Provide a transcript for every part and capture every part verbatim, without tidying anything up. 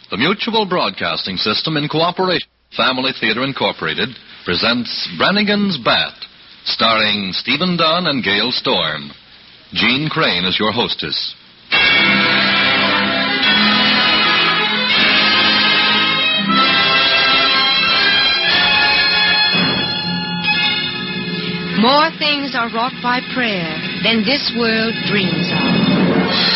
The Mutual Broadcasting System, in cooperation with Family Theater Incorporated, presents Brannigan's Bat, starring Stephen Dunn and Gail Storm. Jean Crane is your hostess. More things are wrought by prayer than this world dreams of.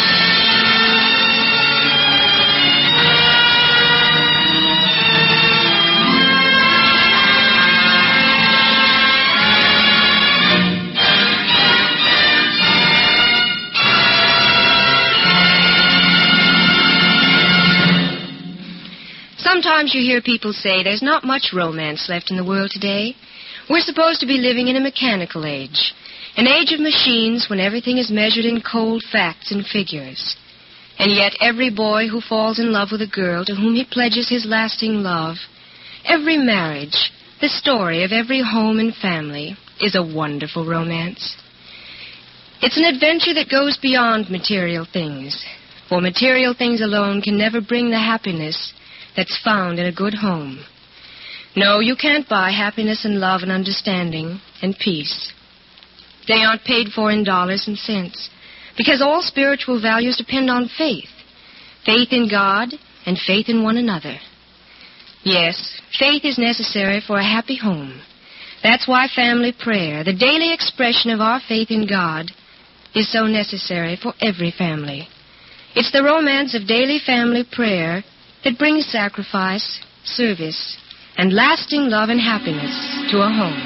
Sometimes you hear people say there's not much romance left in the world today. We're supposed to be living in a mechanical age, an age of machines when everything is measured in cold facts and figures. And yet every boy who falls in love with a girl to whom he pledges his lasting love, every marriage, the story of every home and family, is a wonderful romance. It's an adventure that goes beyond material things, for material things alone can never bring the happiness that's found in a good home. No, you can't buy happiness and love and understanding and peace. They aren't paid for in dollars and cents, because all spiritual values depend on faith. Faith in God and faith in one another. Yes, faith is necessary for a happy home. That's why family prayer, the daily expression of our faith in God, is so necessary for every family. It's the romance of daily family prayer that brings sacrifice, service, and lasting love and happiness to a home.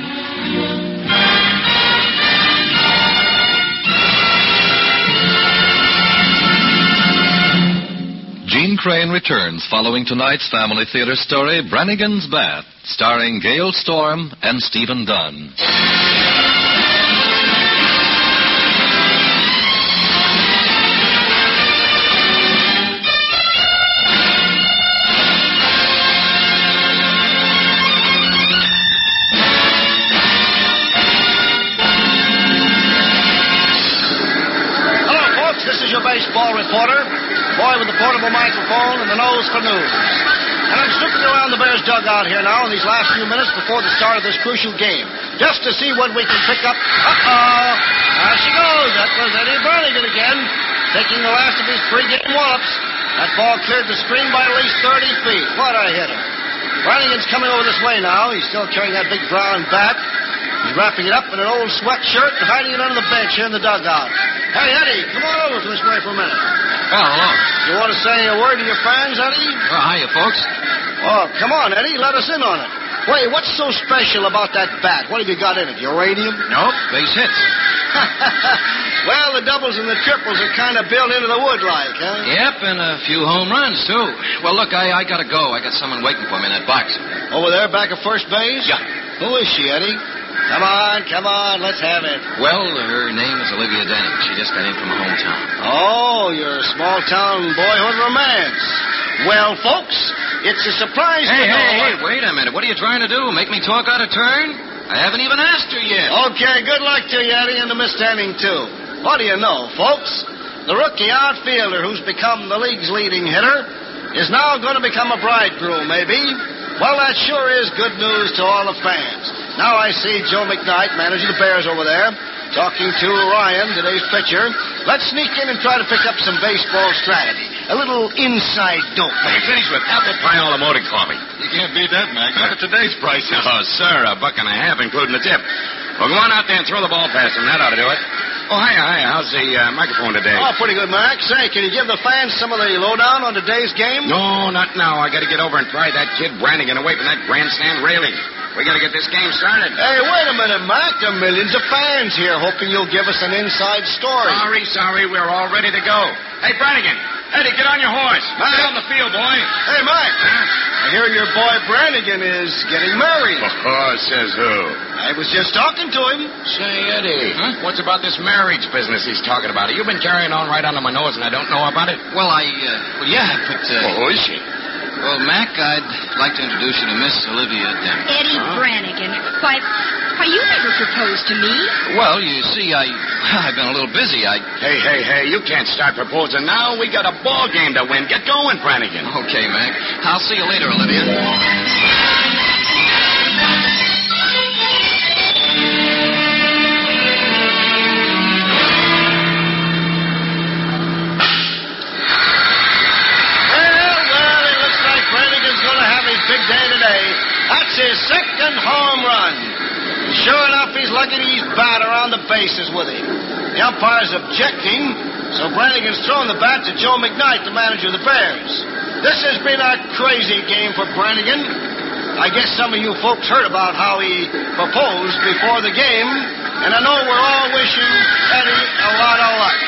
Jean Crane returns following tonight's Family Theater story, Brannigan's Bat, starring Gail Storm and Stephen Dunn. Baseball reporter, boy with the portable microphone and the nose for news. And I'm snooping around the Bears' dugout here now in these last few minutes before the start of this crucial game, just to see what we can pick up. Uh-oh. There she goes. That was Eddie Brannigan again, taking the last of his three-game wallops. That ball cleared the screen by at least thirty feet. What a hitter. Brannigan's coming over this way now. He's still carrying that big brown bat. He's wrapping it up in an old sweatshirt and hiding it under the bench here in the dugout. Hey, Eddie, come on over to this way for a minute. Well, hello. You want to say a word to your fans, Eddie? Well, hiya, folks. Oh, come on, Eddie. Let us in on it. Wait, what's so special about that bat? What have you got in it? Uranium? Nope, base hits. Well, the doubles and the triples are kind of built into the wood like, huh? Yep, and a few home runs, too. Well, look, I, I got to go. I got someone waiting for me in that box. Over there back at first base? Yeah. Who is she, Eddie? Come on, come on, let's have it. Well, her name is Olivia Denning. She just got in from her hometown. Oh, your small-town boyhood romance. Well, folks, it's a surprise Hey, to hey, know... hey, wait a minute. What are you trying to do? Make me talk out of turn? I haven't even asked her yet. Okay, good luck to you, Eddie, and to Miss Denning, too. What do you know, folks? The rookie outfielder who's become the league's leading hitter is now going to become a bridegroom, maybe. Well, that sure is good news to all the fans. Now I see Joe McKnight, manager of the Bears over there, talking to Ryan, today's pitcher. Let's sneak in and try to pick up some baseball strategy. A little inside dope. Hey, finish with apple pie automotive coffee. You can't beat that, Mac. Look at today's prices. Oh, sir, a buck and a half, including the tip. Well, go on out there and throw the ball past him. That ought to do it. Oh, hiya, hiya. How's the uh, microphone today? Oh, pretty good, Mac. Say, can you give the fans some of the lowdown on today's game? No, not now. I got to get over and pry that kid Brannigan away from that grandstand railing. We got to get this game started. Hey, wait a minute, Mac. There are millions of fans here hoping you'll give us an inside story. Sorry, sorry. We're all ready to go. Hey, Brannigan. Eddie, get on your horse. Mac. Get on the field, boy. Hey, Mac. Huh? I hear your boy Brannigan is getting married. Oh, says who? I was just talking to him. Say, Eddie, huh? What's about this marriage business he's talking about? You've been carrying on right under my nose and I don't know about it? Well, I, uh, well, yeah, but, uh... Well, who is she? Well, Mac, I'd like to introduce you to Miss Olivia Denning. Eddie Huh? Brannigan. Why, Why, you never proposed to me. Well, you see, I, I've been a little busy. I... Hey, hey, hey, you can't start proposing now. We got a ball game to win. Get going, Brannigan. Okay, Mac. I'll see you later, Olivia. Big day today. That's his second home run. Sure enough, he's lucky he's bat around the bases with him. The umpire's objecting, so Brannigan's throwing the bat to Joe McKnight, the manager of the Bears. This has been a crazy game for Brannigan. I guess some of you folks heard about how he proposed before the game, and I know we're all wishing Eddie a lot of luck.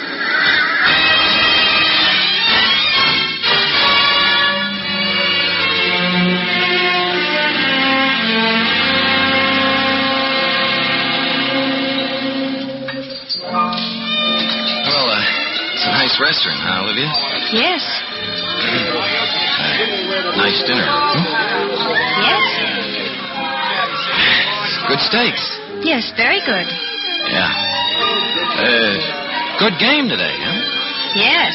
Nice restaurant, huh, Olivia? Yes. Uh, nice dinner. Hmm? Yes. Good steaks. Yes, very good. Yeah. Uh, good game today, huh? Yes.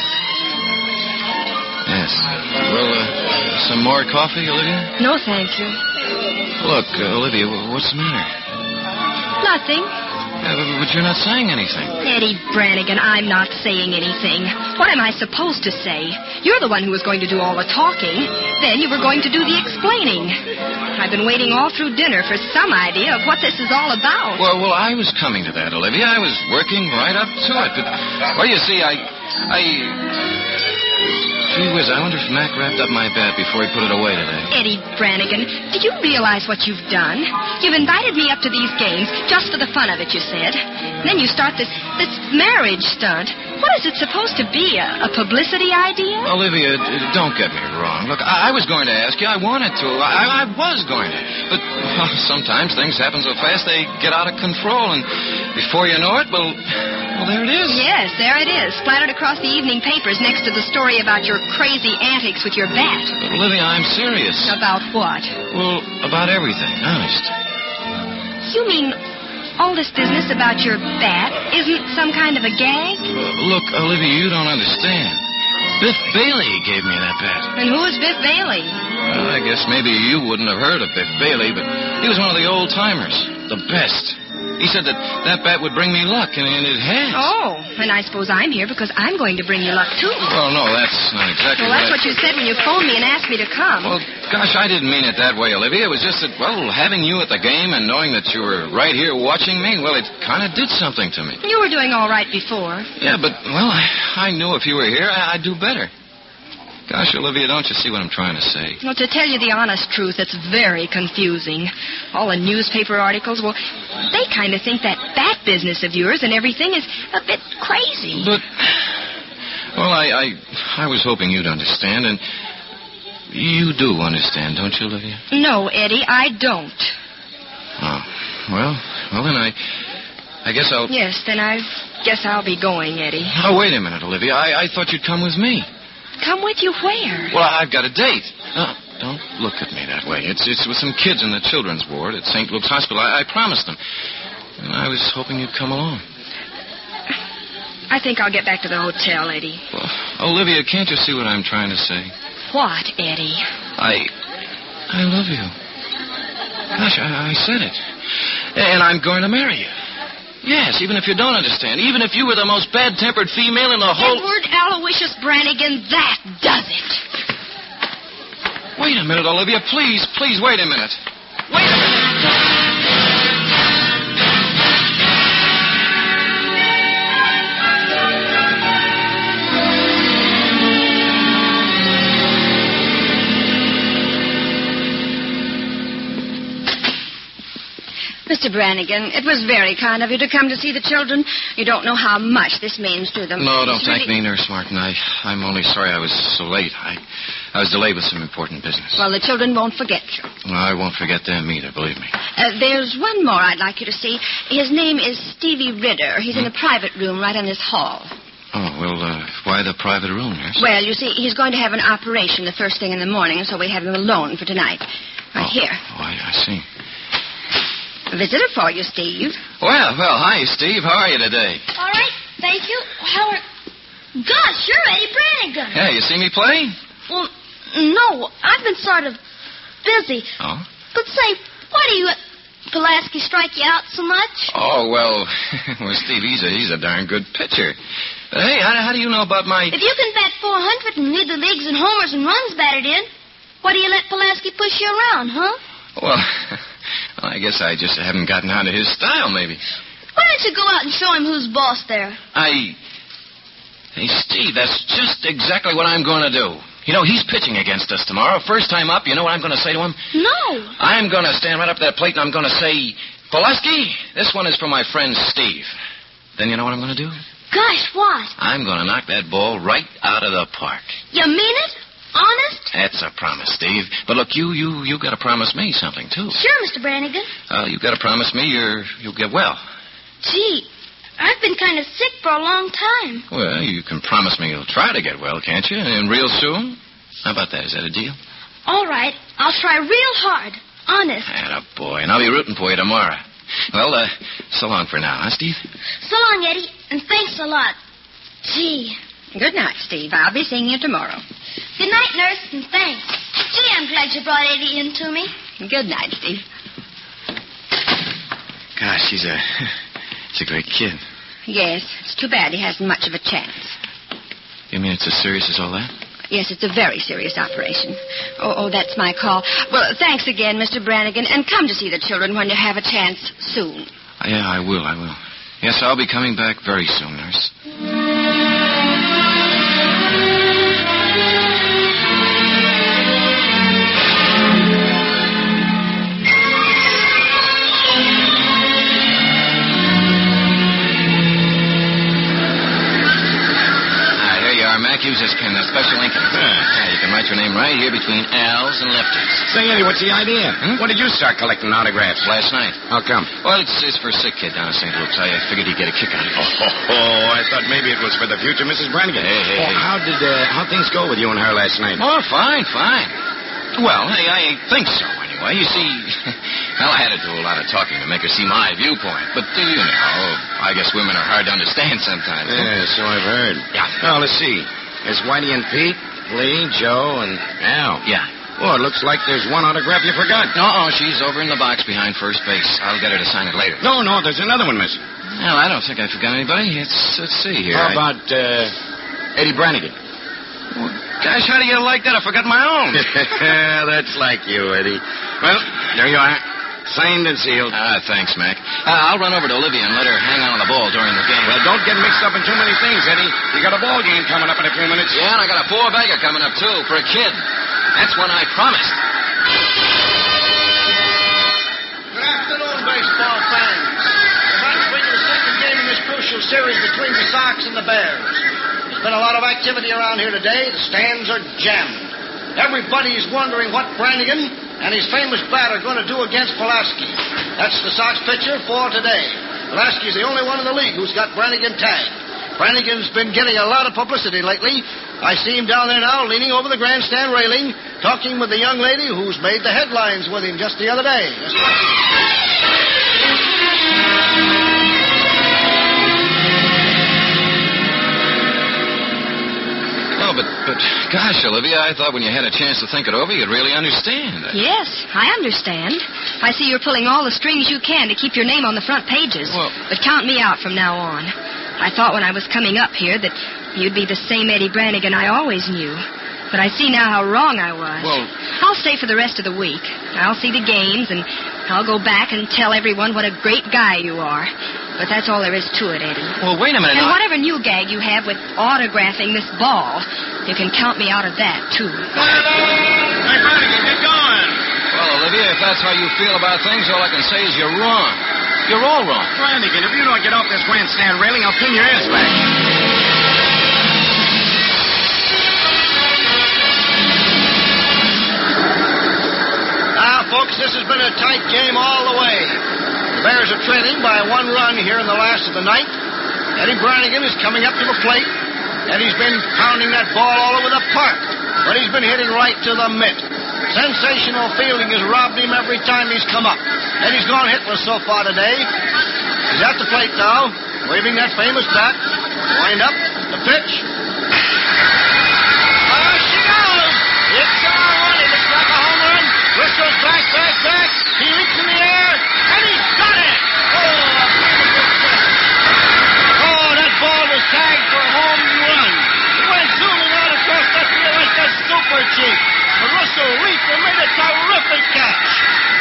Yes. Well, uh, some more coffee, Olivia? No, thank you. Look, uh, Olivia, what's the matter? Nothing. Yeah, but, but you're not saying anything. Eddie Brannigan, I'm not saying anything. What am I supposed to say? You're the one who was going to do all the talking. Then you were going to do the explaining. I've been waiting all through dinner for some idea of what this is all about. Well, well, I was coming to that, Olivia. I was working right up to it. But, well, you see, I... I... Gee whiz, I wonder if Mac wrapped up my bat before he put it away today. Eddie Brannigan, do you realize what you've done? You've invited me up to these games just for the fun of it, you said. And then you start this this marriage stunt. What is it supposed to be, a, a publicity idea? Olivia, don't get me wrong. Look, I, I was going to ask you. I wanted to. I, I was going to. But well, sometimes things happen so fast they get out of control. And before you know it, well, well, there it is. Yes, there it is, splattered across the evening papers next to the story about your crazy antics with your bat. But, Olivia, I'm serious. About what? Well, about everything, honest. You mean all this business about your bat isn't some kind of a gag? Uh, look, Olivia, you don't understand. Biff Bailey gave me that bat. And who is Biff Bailey? Well, I guess maybe you wouldn't have heard of Biff Bailey, but he was one of the old-timers. The best. He said that that bat would bring me luck, and, and it has. Oh, and I suppose I'm here because I'm going to bring you luck, too. Well, no, that's not exactly Well, that's what, what you said when you phoned me and asked me to come. Well, gosh, I didn't mean it that way, Olivia. It was just that, well, having you at the game and knowing that you were right here watching me, well, it kind of did something to me. You were doing all right before. Yeah, but, well, I, I knew if you were here, I, I'd do better. Gosh, Olivia, don't you see what I'm trying to say? Well, to tell you the honest truth, it's very confusing. All the newspaper articles, well, they kind of think that bat business of yours and everything is a bit crazy. But, well, I, I, I was hoping you'd understand, and you do understand, don't you, Olivia? No, Eddie, I don't. Oh, well, well, then I, I guess I'll... Yes, then I guess I'll be going, Eddie. Oh, wait a minute, Olivia. I, I thought you'd come with me. Come with you where? Well, I've got a date. Oh, don't look at me that way. It's it's with some kids in the children's ward at Saint Luke's Hospital. I, I promised them. And I was hoping you'd come along. I think I'll get back to the hotel, Eddie. Well, Olivia, can't you see what I'm trying to say? What, Eddie? I... I love you. Gosh, I, I said it. And I'm going to marry you. Yes, even if you don't understand. Even if you were the most bad-tempered female in the whole... Edward Aloysius Brannigan, that does it. Wait a minute, Olivia. Please, please, wait a minute. Wait a minute. Mister Brannigan, it was very kind of you to come to see the children. You don't know how much this means to them. No, don't It's thank really... me, Nurse Martin. I, I'm only sorry I was so late. I, I was delayed with some important business. Well, the children won't forget you. Well, I won't forget them either, believe me. Uh, there's one more I'd like you to see. His name is Stevie Ridder. He's in a private room right in this hall. Oh, well, uh, why the private room, nurse? Well, you see, he's going to have an operation the first thing in the morning, so we have him alone for tonight. Right oh. here. Oh, I, I see. A visitor for you, Steve. Well, well, hi, Steve. How are you today? All right, thank you. How are... Gosh, you're Eddie Brannigan. Hey, you see me play? Well, no, I've been sort of busy. Oh? But say, why do you let Pulaski strike you out so much? Oh, well, well, Steve, he's a, he's a darn good pitcher. But, hey, how, how do you know about my... If you can bat four hundred and lead the leagues in homers and runs batted in, why do you let Pulaski push you around, huh? Well, well, I guess I just haven't gotten onto his style, maybe. Why don't you go out and show him who's boss there? I... Hey, Steve, that's just exactly what I'm going to do. You know, he's pitching against us tomorrow. First time up, you know what I'm going to say to him? No. I'm going to stand right up to that plate and I'm going to say, Pulaski, this one is for my friend Steve. Then you know what I'm going to do? Gosh, what? I'm going to knock that ball right out of the park. You mean it? Honest? That's a promise, Steve. But look, you you you got to promise me something too. Sure, Mister Brannigan. Uh, you got to promise me you're you'll get well. Gee, I've been kind of sick for a long time. Well, you can promise me you'll try to get well, can't you? And real soon. How about that? Is that a deal? All right, I'll try real hard. Honest. Atta boy, and I'll be rooting for you tomorrow. Well, uh, so long for now, huh, Steve? So long, Eddie, and thanks a lot. Gee. Good night, Steve. I'll be seeing you tomorrow. Good night, nurse, and thanks. Gee, I'm glad you brought Eddie in to me. Good night, Steve. Gosh, he's a he's a great kid. Yes, it's too bad he hasn't much of a chance. You mean it's as serious as all that? Yes, it's a very serious operation. Oh, oh, that's my call. Well, thanks again, Mister Brannigan, and come to see the children when you have a chance soon. Uh, yeah, I will, I will. Yes, I'll be coming back very soon, nurse. Mac, use this pen, that special ink. Huh. Yeah, you can write your name right here between L's and lefties. Say, Eddie, what's the idea? Hmm? When did you start collecting autographs? Last night. How come? Well, it's, it's for a sick kid down at Saint Luke's. I figured he'd get a kick out of it. Oh, oh, oh, I thought maybe it was for the future Missus Brannigan. Hey, hey, oh, hey. How did uh, how things go with you and her last night? Oh, fine, fine. Well, hey, I think so, anyway. You see, well, I had to do a lot of talking to make her see my viewpoint. But, uh, you know, I guess women are hard to understand sometimes. Yeah, so I've heard. Yeah. Well, let's see. There's Whitey and Pete, Lee, Joe, and Al. Yeah. Oh, it looks like there's one autograph you forgot. No, she's over in the box behind first base. I'll get her to sign it later. No, no, there's another one missing. Well, I don't think I forgot anybody. Let's, let's see here. How I... about uh, Eddie Brannigan? Well, gosh, how do you like that? I forgot my own. That's like you, Eddie. Well, there you are. Signed and sealed. Ah, thanks, Mac. Uh, I'll run over to Olivia and let her hang on to the ball during the game. Well, don't get mixed up in too many things, Eddie. You got a ball game coming up in a few minutes. Yeah, and I got a four-bagger coming up, too, for a kid. That's one I promised. Good afternoon, baseball fans. We're about to bring you the second game in this crucial series between the Sox and the Bears. There's been a lot of activity around here today. The stands are jammed. Everybody's wondering what Brannigan and his famous bat are going to do against Pulaski. That's the Sox pitcher for today. Pulaski's the only one in the league who's got Brannigan tagged. Brannigan's been getting a lot of publicity lately. I see him down there now leaning over the grandstand railing, talking with the young lady who's made the headlines with him just the other day. Just Oh, but, but, gosh, Olivia, I thought when you had a chance to think it over, you'd really understand. Yes, I understand. I see you're pulling all the strings you can to keep your name on the front pages. Well- But count me out from now on. I thought when I was coming up here that you'd be the same Eddie Brannigan I always knew. But I see now how wrong I was. Well- I'll stay for the rest of the week. I'll see the games, and I'll go back and tell everyone what a great guy you are. But that's all there is to it, Eddie. Well, wait a minute. And now. whatever new gag you have with autographing this ball, you can count me out of that, too. Hey, Brannigan, get going. Well, Olivia, if that's how you feel about things, all I can say is you're wrong. You're all wrong. Brannigan, if you don't get off this grandstand railing, I'll pin your ears back. Now, folks, this has been a tight game all the way. The Bears are trailing by one run here in the last of the ninth. Eddie Brannigan is coming up to the plate, and he's been pounding that ball all over the park. But he's been hitting right to the mitt. Sensational fielding has robbed him every time he's come up. Eddie's gone hitless so far today. He's at the plate now, waving that famous bat. Wind up, the pitch. Oh, she goes! It's all one. It looks like a home run. Whistles back, back, back. He leaps in the air, and he's got it! Oh, a beautiful catch. Oh, that ball was tagged for a home run. It went zooming out across the field like a super cheap. But Russell leaped and made a terrific catch.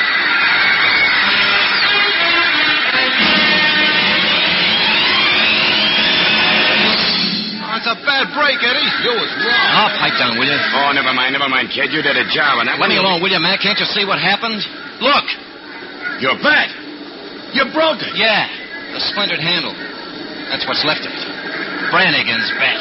That's a bad break, Eddie. You was wrong. Oh, pipe down, will you? Oh, never mind, never mind, kid. You did a job on that Let one. me alone, will you, Mac? Can't you see what happened? Look. Your bat. You broke it. Yeah, the splintered handle. That's what's left of it. Brannigan's bat.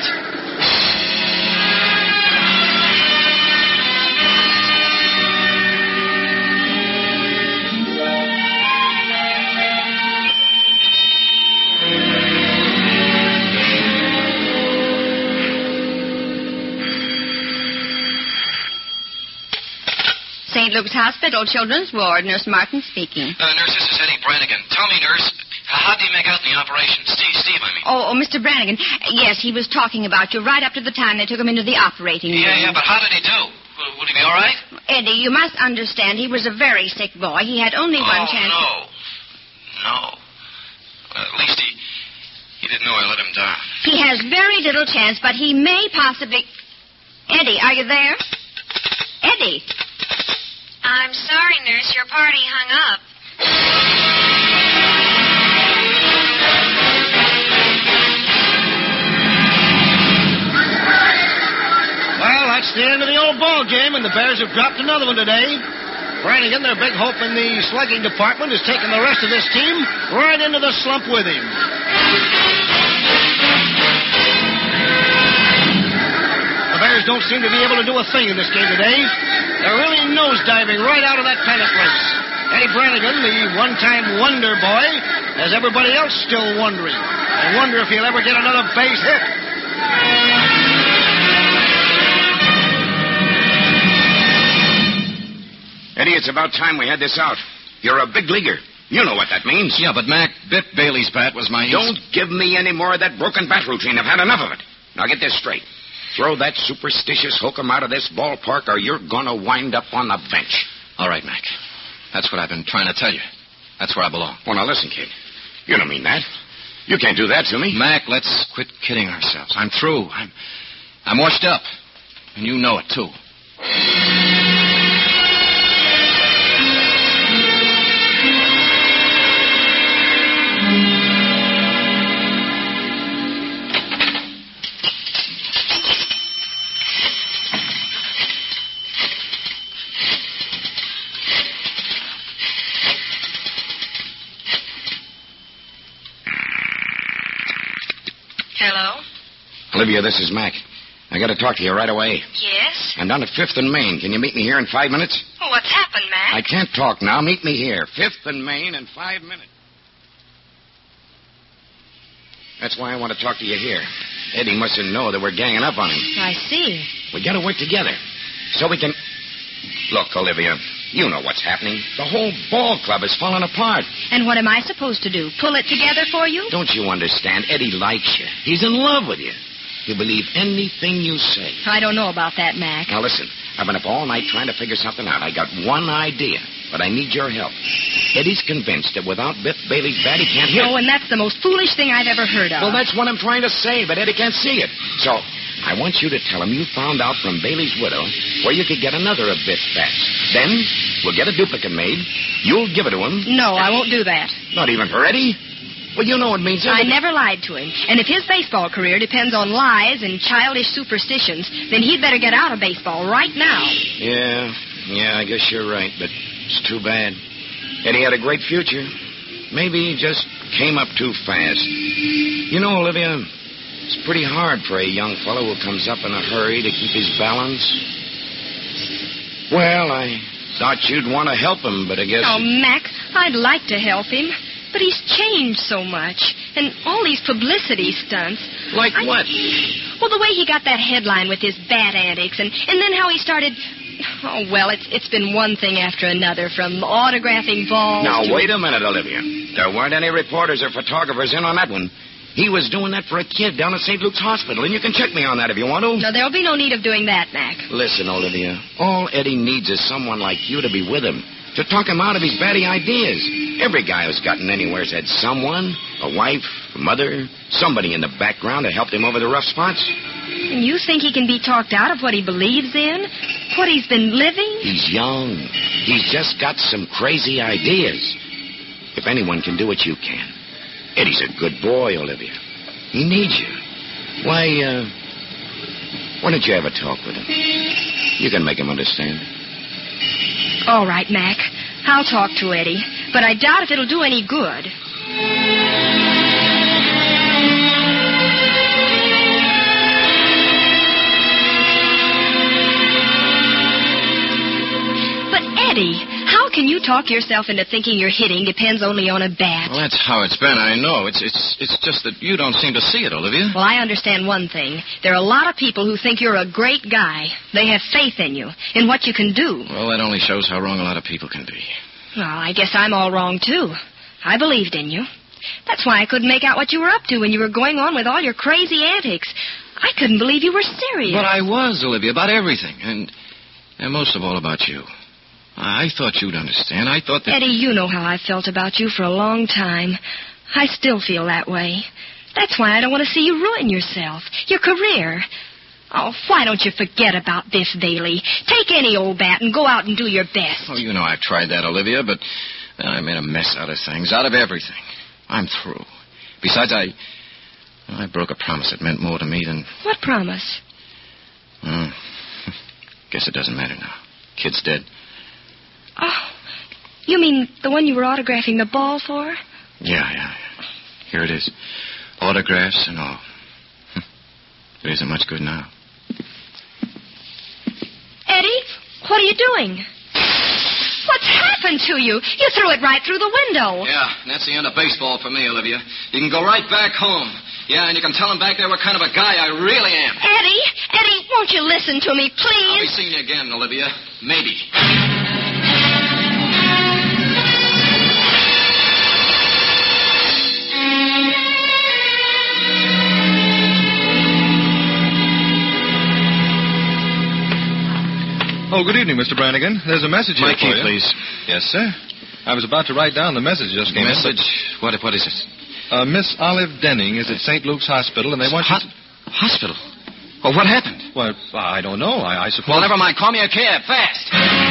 Saint Luke's Hospital, Children's Ward. Nurse Martin speaking. Uh, nurse, this is Eddie Brannigan. Tell me, nurse, how did he make out in the operation? Steve, Steve, I mean. Oh, oh, Mister Brannigan. Yes, he was talking about you right up to the time they took him into the operating room. Yeah, yeah, but how did he do? Will, will he be all right? Eddie, you must understand he was a very sick boy. He had only oh, one chance. no. No. Well, at least he, he didn't know I let him down. He has very little chance, but he may possibly... Eddie, are you there? Eddie. I'm sorry, nurse. Your party hung up. Well, that's the end of the old ball game, and the Bears have dropped another one today. Brannigan, their big hope in the slugging department, has taken the rest of this team right into the slump with him. The Bears don't seem to be able to do a thing in this game today. They're really nosediving right out of that pennant race. Eddie Brannigan, the one-time wonder boy, has everybody else still wondering. They wonder if he'll ever get another base hit. Eddie, it's about time we had this out. You're a big leaguer. You know what that means. Yeah, but, Mac, Biff Bailey's bat was my... Don't give me any more of that broken bat routine. I've had enough of it. Now get this straight. Throw that superstitious hokum out of this ballpark or you're going to wind up on the bench. All right, Mac. That's what I've been trying to tell you. That's where I belong. Well, now listen, kid. You don't mean that. You can't do that to me. Mac, let's quit kidding ourselves. I'm through. I'm, I'm washed up. And you know it, too. Hello? Olivia, this is Mac. I got to talk to you right away. Yes? I'm down at Fifth and Main. Can you meet me here in five minutes? Well, what's happened, Mac? I can't talk now. Meet me here. Fifth and Main in five minutes. That's why I want to talk to you here. Eddie mustn't know that we're ganging up on him. I see. We got to work together so we can... Look, Olivia, you know what's happening. The whole ball club is falling apart. And what am I supposed to do? Pull it together for you? Don't you understand? Eddie likes you. He's in love with you. He'll believe anything you say. I don't know about that, Mac. Now, listen. I've been up all night trying to figure something out. I got one idea, but I need your help. Eddie's convinced that without Biff Bailey's bat, he can't hit. Oh, and that's the most foolish thing I've ever heard of. Well, that's what I'm trying to say, but Eddie can't see it. So, I want you to tell him you found out from Bailey's widow where you could get another of Biff's bats. Then, we'll get a duplicate made. You'll give it to him. No, I won't do that. Not even for Eddie? Well, you know it means I everything. never lied to him. And if his baseball career depends on lies and childish superstitions, then he'd better get out of baseball right now. Yeah, yeah, I guess you're right, but it's too bad. Eddie had a great future. Maybe he just came up too fast. You know, Olivia, it's pretty hard for a young fellow who comes up in a hurry to keep his balance. Well, I thought you'd want to help him, but I guess... Oh, Mac, I'd like to help him. But he's changed so much. And all these publicity stunts. Like I... what? Well, the way he got that headline with his bat antics, and, and then how he started Oh, well, it's it's been one thing after another, from autographing balls Now, to... wait a minute, Olivia. There weren't any reporters or photographers in on that one. He was doing that for a kid down at Saint Luke's Hospital, and you can check me on that if you want to. No, there'll be no need of doing that, Mac. Listen, Olivia, all Eddie needs is someone like you to be with him, to talk him out of his batty ideas. Every guy who's gotten anywhere's had someone, a wife, a mother, somebody in the background to help him over the rough spots. And you think he can be talked out of what he believes in? What he's been living? He's young. He's just got some crazy ideas. If anyone can do it, you can. Eddie's a good boy, Olivia. He needs you. Why, uh, why don't you have a talk with him? You can make him understand. All right, Mac. I'll talk to Eddie, but I doubt if it'll do any good. But, Eddie, how can you talk yourself into thinking your hitting depends only on a bat? Well, that's how it's been, I know. It's it's it's just that you don't seem to see it, Olivia. Well, I understand one thing. There are a lot of people who think you're a great guy. They have faith in you, in what you can do. Well, that only shows how wrong a lot of people can be. Well, I guess I'm all wrong, too. I believed in you. That's why I couldn't make out what you were up to when you were going on with all your crazy antics. I couldn't believe you were serious. But I was, Olivia, about everything. And, and most of all about you. I thought you'd understand. I thought that... Eddie, you know how I felt about you for a long time. I still feel that way. That's why I don't want to see you ruin yourself, your career. Oh, why don't you forget about Biff Bailey? Take any old bat and go out and do your best. Oh, you know I've tried that, Olivia, but then I made a mess out of things, out of everything. I'm through. Besides, I... I broke a promise that meant more to me than... What promise? Oh, guess it doesn't matter now. Kid's dead. Oh, you mean the one you were autographing the ball for? Yeah, yeah, yeah. Here it is. Autographs and all. It isn't much good now. Eddie, what are you doing? What's happened to you? You threw it right through the window. Yeah, and that's the end of baseball for me, Olivia. You can go right back home. Yeah, and you can tell him back there what kind of a guy I really am. Eddie, Eddie, won't you listen to me, please? I'll be seeing you again, Olivia. Maybe. Oh, good evening, Mister Brannigan. There's a message here My for key, you. please. Yes, sir. I was about to write down the message just came Message? in. What, what is it? Uh, Miss Olive Denning is at Saint Luke's Hospital, and they want Ho- you to... Hospital? Well, what happened? Well, I don't know. I, I suppose... Well, never mind. Call me a cab. Fast.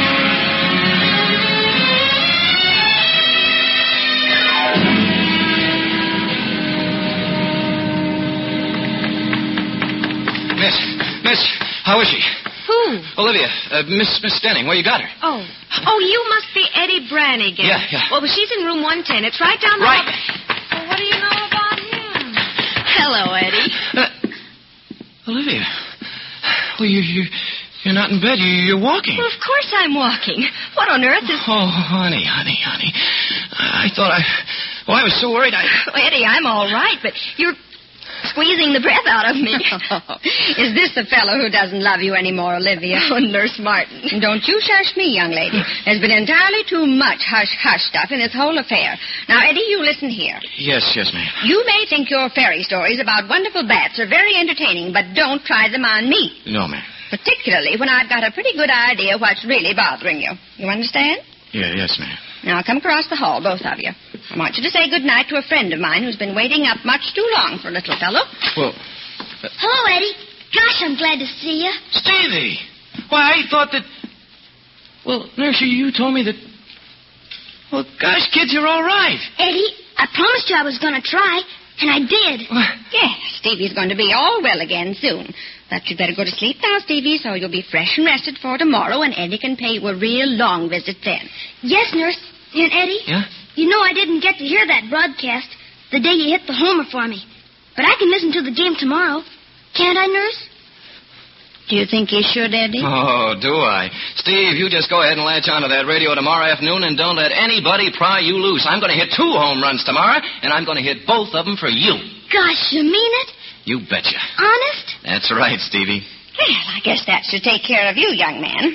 Miss, Miss, how is she? Who? Olivia, uh, Miss Miss Denning, where you got her? Oh. Oh, you must be Eddie Brannigan. Yeah, yeah. Well, she's in room one ten. It's right down the Right. hall. Well, what do you know about him? Hello, Eddie. Uh, Olivia, well, you, you, you're not in bed. You, you're walking. Well, of course I'm walking. What on earth is... Oh, honey, honey, honey. I thought I... Well, I was so worried I... Oh, Eddie, I'm all right, but you're squeezing the breath out of me. Is this the fellow who doesn't love you anymore, Olivia? Oh, Nurse Martin. Don't you shush me, young lady. There's been entirely too much hush-hush stuff in this whole affair. Now, Eddie, you listen here. Yes, yes, ma'am. You may think your fairy stories about wonderful bats are very entertaining, but don't try them on me. No, ma'am. Particularly when I've got a pretty good idea what's really bothering you. You understand? Yeah, yes, ma'am. Now, come across the hall, both of you. I want you to say good night to a friend of mine who's been waiting up much too long for a little fellow. Well, Hello, Eddie. Gosh, I'm glad to see you. Stevie! Why, I thought that... Well, Nurse, you, you told me that... Well, gosh, kids, you're all right. Eddie, I promised you I was going to try, and I did. Yes, Stevie's going to be all well again soon. But you'd better go to sleep now, Stevie, so you'll be fresh and rested for tomorrow, and Eddie can pay you a real long visit then. Yes, Nurse. And Eddie? Yeah? You know I didn't get to hear that broadcast the day you hit the homer for me. But I can listen to the game tomorrow. Can't I, Nurse? Do you think you should, Eddie? Oh, do I? Steve, you just go ahead and latch onto that radio tomorrow afternoon and don't let anybody pry you loose. I'm going to hit two home runs tomorrow, and I'm going to hit both of them for you. Gosh, you mean it? You betcha. Honest? That's right, Stevie. Well, I guess that should take care of you, young man.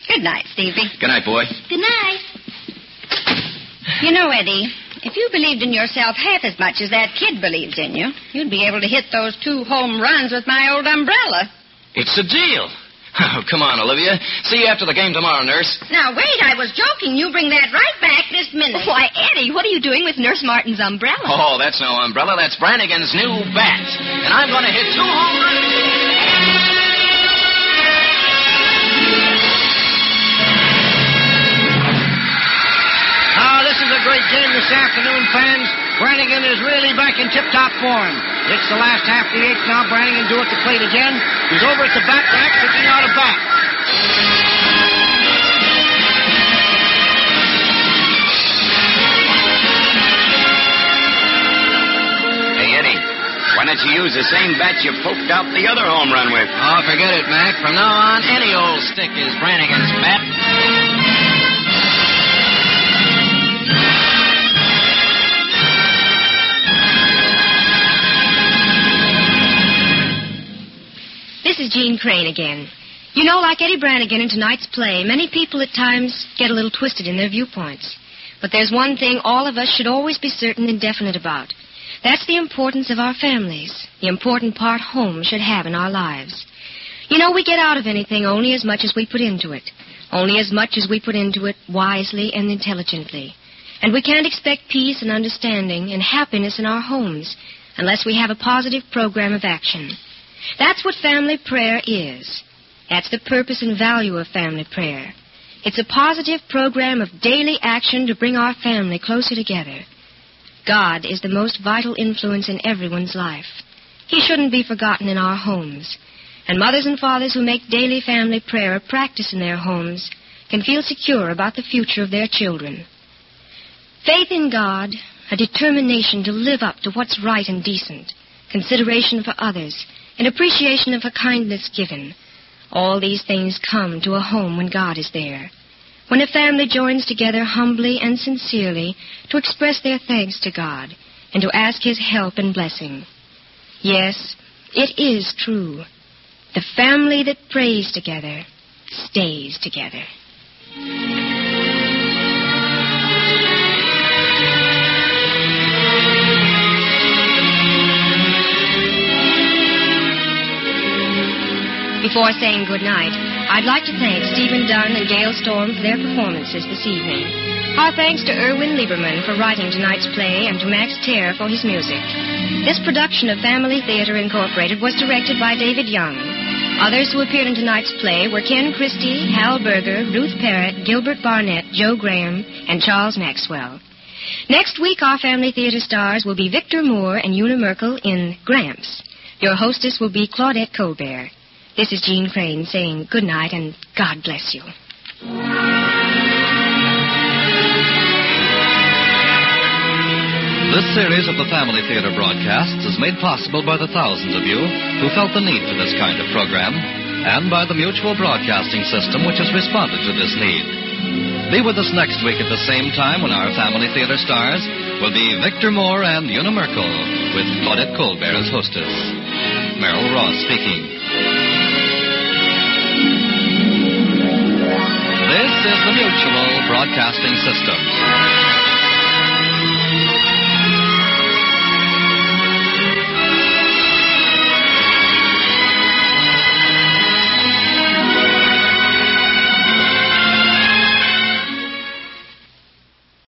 Good night, Stevie. Good night, boy. Good night. You know, Eddie, if you believed in yourself half as much as that kid believes in you, you'd be able to hit those two home runs with my old umbrella. It's a deal. Oh, come on, Olivia. See you after the game tomorrow, Nurse. Now, wait, I was joking. You bring that right back this minute. Why, Eddie, what are you doing with Nurse Martin's umbrella? Oh, that's no umbrella. That's Brannigan's new bat. And I'm going to hit two home runs. Ah, this is a great game this afternoon, fans. Brannigan is really back in tip-top form. It's the last half of the eighth now. Brannigan due at the plate again. He's over at the bat rack, picking out a bat. Hey, Eddie, why don't you use the same bat you poked out the other home run with? Oh, forget it, Mac. From now on, any old stick is Brannigan's bat. This is Jean Crane again. You know, like Eddie Brannigan in tonight's play, many people at times get a little twisted in their viewpoints. But there's one thing all of us should always be certain and definite about. That's the importance of our families, the important part home should have in our lives. You know, we get out of anything only as much as we put into it, only as much as we put into it wisely and intelligently. And we can't expect peace and understanding and happiness in our homes unless we have a positive program of action. That's what family prayer is. That's the purpose and value of family prayer. It's a positive program of daily action to bring our family closer together. God is the most vital influence in everyone's life. He shouldn't be forgotten in our homes. And mothers and fathers who make daily family prayer a practice in their homes can feel secure about the future of their children. Faith in God, a determination to live up to what's right and decent, consideration for others, and appreciation of a kindness given. All these things come to a home when God is there. When a family joins together humbly and sincerely to express their thanks to God and to ask His help and blessing. Yes, it is true. The family that prays together stays together. Before saying good night, I'd like to thank Stephen Dunn and Gail Storm for their performances this evening. Our thanks to Erwin Lieberman for writing tonight's play and to Max Terr for his music. This production of Family Theater Incorporated was directed by David Young. Others who appeared in tonight's play were Ken Christie, Hal Berger, Ruth Parrott, Gilbert Barnett, Joe Graham, and Charles Maxwell. Next week, our Family Theater stars will be Victor Moore and Una Merkel in Gramps. Your hostess will be Claudette Colbert. This is Jean Crane saying good night and God bless you. This series of the Family Theater broadcasts is made possible by the thousands of you who felt the need for this kind of program and by the Mutual Broadcasting System which has responded to this need. Be with us next week at the same time when our Family Theater stars will be Victor Moore and Una Merkel with Claudette Colbert as hostess. Merrill Ross speaking. This is the Mutual Broadcasting System.